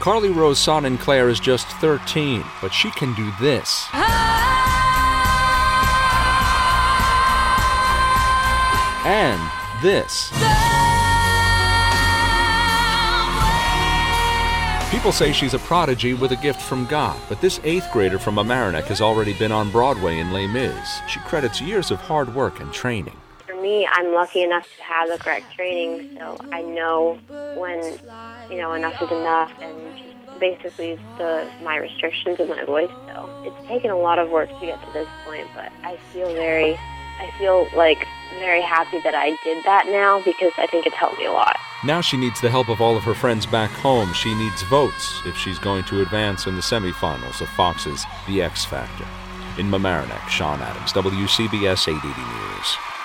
Carly Rose Sonnenclair is just 13, but she can do this. And this. People say she's a prodigy with a gift from God, but this 8th grader from Mamaroneck has already been on Broadway in Les Mis. She credits years of hard work and training. For me, I'm lucky enough to have the correct training, so I know when, enough is enough, and just basically my restrictions of my voice. So it's taken a lot of work to get to this point, but I feel very happy that I did that now, because I think it's helped me a lot. Now she needs the help of all of her friends back home. She needs votes if she's going to advance in the semifinals of Fox's The X Factor. In Mamaroneck, Sean Adams, WCBS 880 News.